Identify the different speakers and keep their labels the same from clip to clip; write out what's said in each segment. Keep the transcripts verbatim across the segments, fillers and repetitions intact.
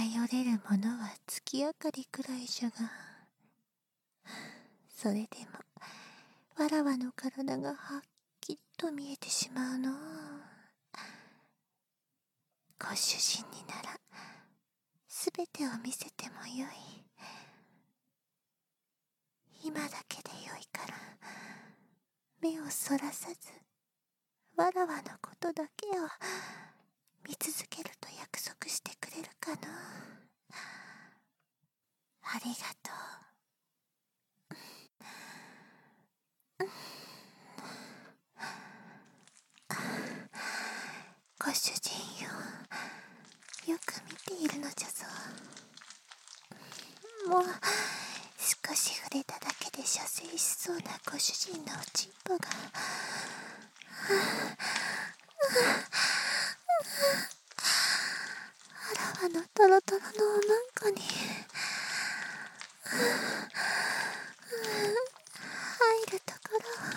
Speaker 1: 頼れるものは月明かりくらいじゃが、それでもわらわの体がはっきりと見えてしまうのう。ご主人にならすべてを見せてもよい。今だけでよいから目をそらさず、わらわのことだけを見続けると約束してくれるかの。ありがとう。ご主人よ、よく見ているのじゃぞ。もう少し触れただけで射精しそうなご主人のおちんぽが、あらわのトロトロのおまんこに入るところを、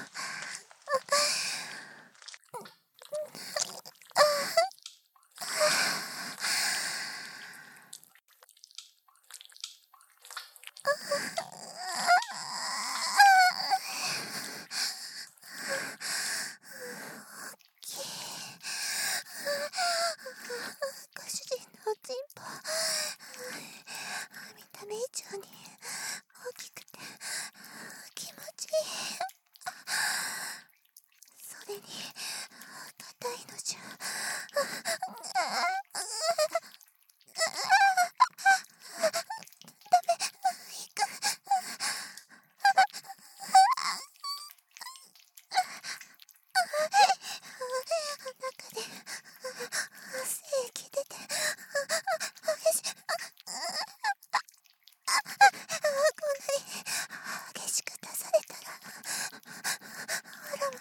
Speaker 1: ご主人のおちんぽ、見た目以上に大きくて気持ちいい。それに硬いのじゃ。中で精液出て、激しこんなに激しく出されたら、わらわも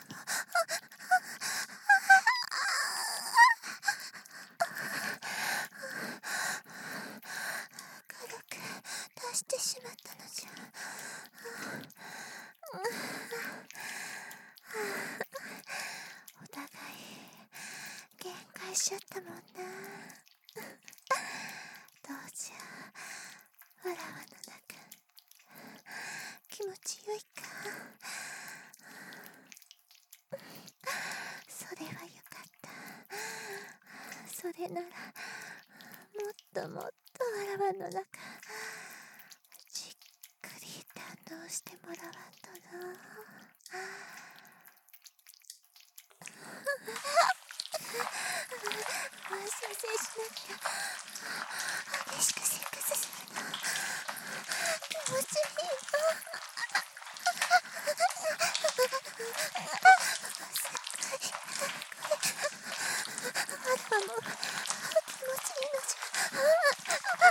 Speaker 1: 軽く出してしまったのじゃ。お互い限界しちゃったもんな。どうじゃ、わらわの中気持ちよいか。それはよかった。それならもっともっとわらわの中じっくり堪能してもらわんとな。射精しなきゃ激しくセックスするの気持ちいいの。わらわも気持ちいいのじゃ。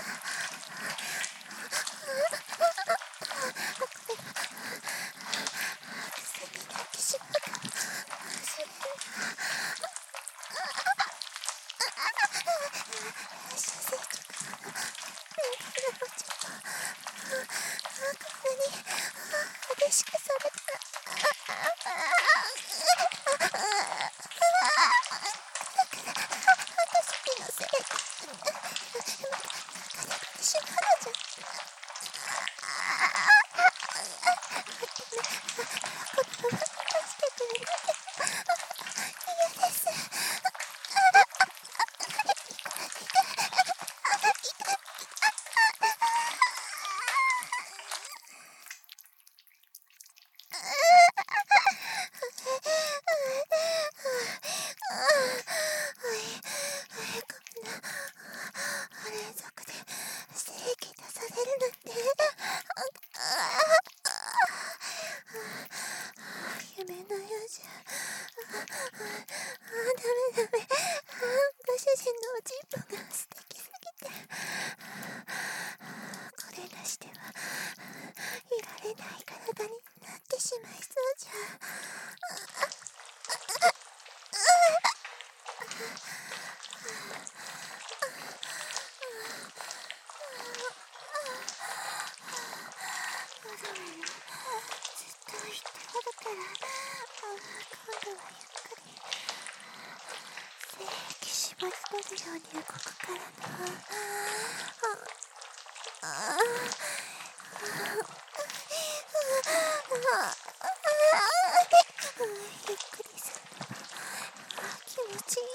Speaker 1: 癖になってしまうかもしれん。射精直後のメンタルのちょっとこんなに激しくされたら、私のせいでまた固まってしまうのじゃ。このまま出してくれないで。嫌です。こんな連続で精液出されるなんて、夢のようじゃ。ダメダメ、ご主人のおちんぽが素敵すぎて、これなしではいられない体になってしまいそうじゃ。ずっと言っておるから、今度はゆっくり精液絞り込るように動くからな。ああゆっくりするのが気持ちいい。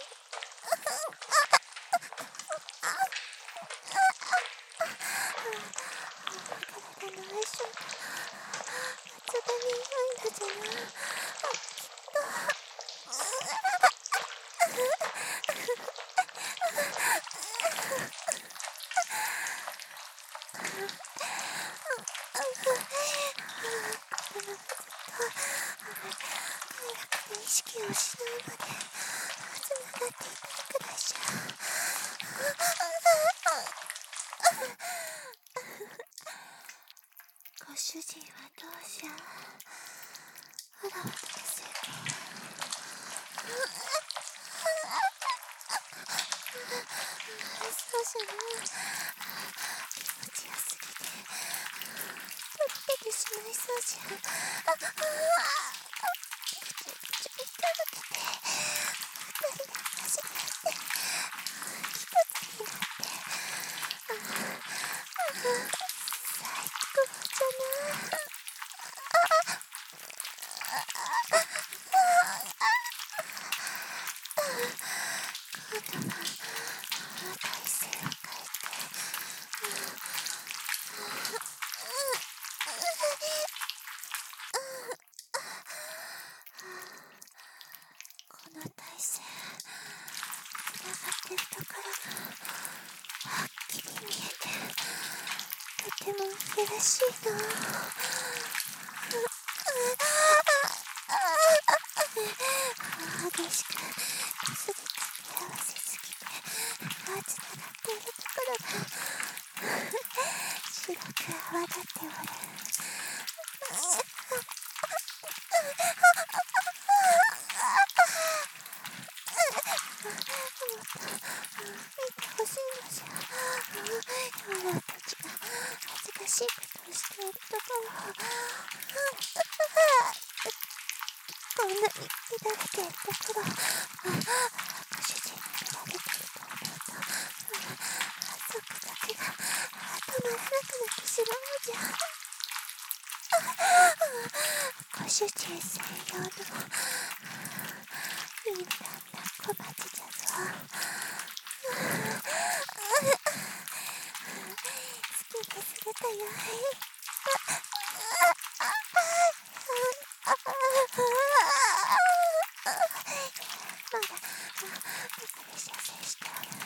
Speaker 1: 体の相性が抜群に良いのじゃな。きっと意識を失うまでつながっていたいくらいじゃ。ご主人はどうじゃ。あらわとのせいか。そうじゃな。気持ちよすぎてとろけてしまいそうじゃ。ああこの体勢、つながってるところがはっきり見えてとても嬉しいな。激しくこすりつけ合わせすぎてつながっているところが白く泡立っておる。見てほしいのじゃ。オラたちが恥ずかしいことをしているところをこんなに乱れているところをご主人に見られていると思うとゾクゾクが止まらなくなってしまうのじゃ。ご主人専用のいいんだんだ小鉢じゃぞ。好きでするとよい。まだここで射精しておる。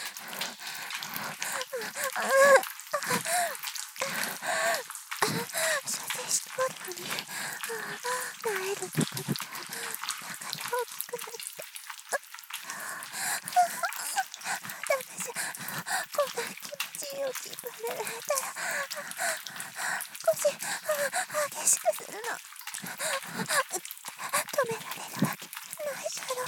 Speaker 1: 射精しておるのになえるところがなかなか大きくなってダメじゃ。こんな気持ちいいを引っ張られたら少し激しくするの。止められるわけないじゃろ。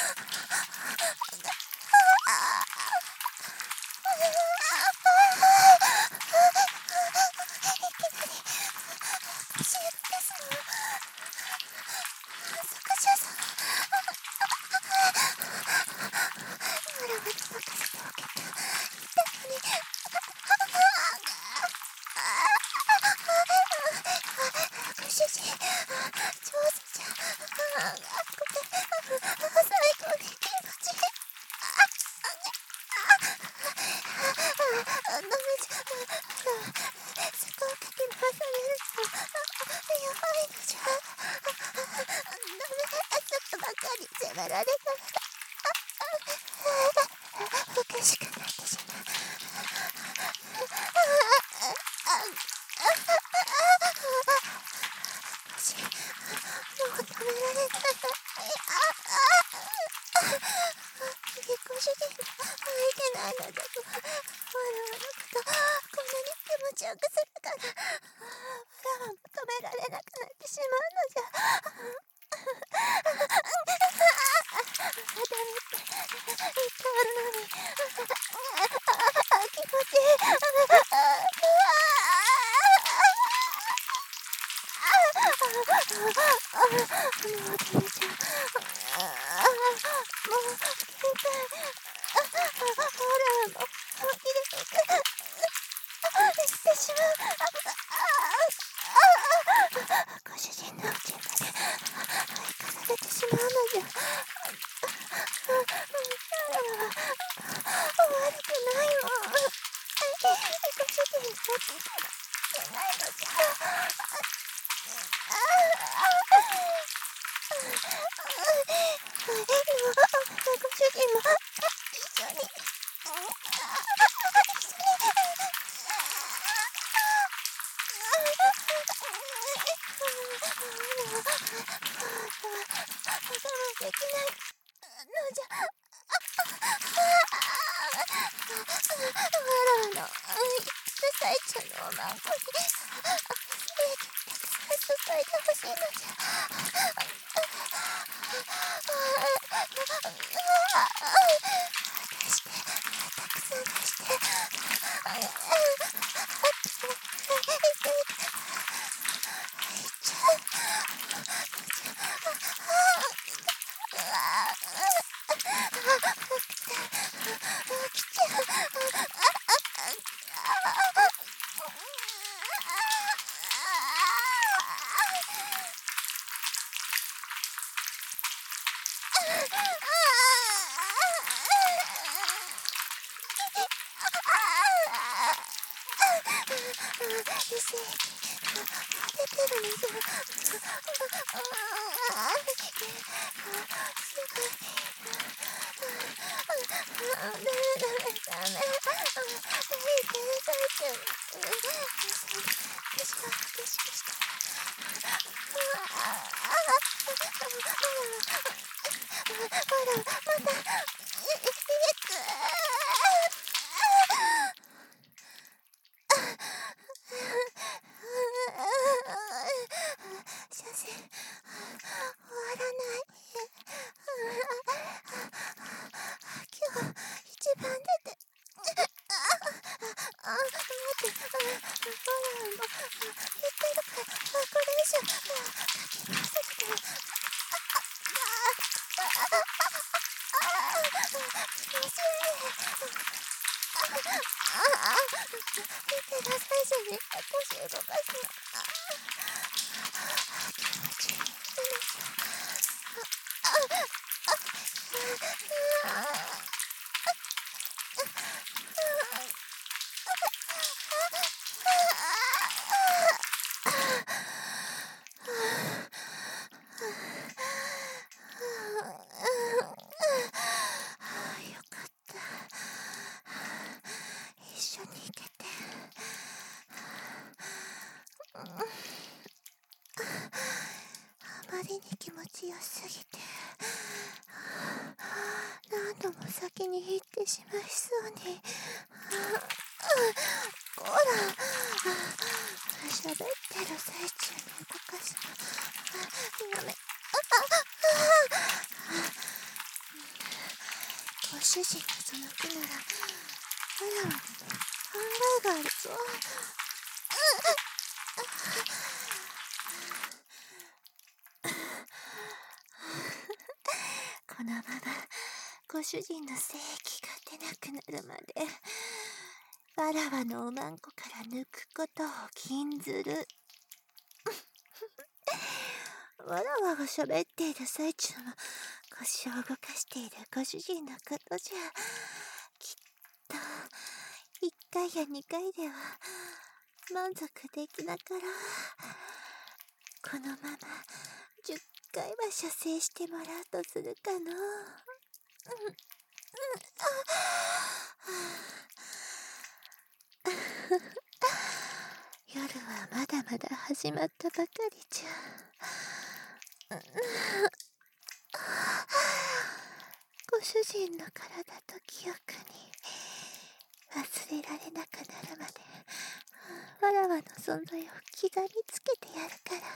Speaker 1: 迫られたらおかしくなってしまう。もしもう止められない。ご主人が相手ないのだとわらわのことこんなに気持ちよくするからわらわも止められなくなってしまうのじゃ。ダメって言っておるのに気持ちいい。もうダメじゃ。もう限界。 もう入れていくしてしまう。ご主人の家まで追いかされてしまうのじゃ。悪くないもん。ご主人の家から出ないのじゃ。ご主人も一緒に。できないのじゃ。わらわの最中のおまんこに精液たくさん注いでほしいのじゃ。出してたくさん出して。先に行ってしまいそうに。こら、喋ってる最中に動かすのやめ。ご主人がその気なら、わらわにも考えがあるぞ。このままご主人の精液が出なくなるまでわらわのおまんこから抜くことを禁ずる。わらわが喋っている最中も腰を動かしているご主人のことじゃ。きっといっかいやにかいでは満足できなかろう。このままじゅっかいは射精してもらうとするかのう。夜はまだまだ始まったばかりじゃ。ご主人の体と記憶に忘れられなくなるまでわらわの存在を気がりつけてやるから。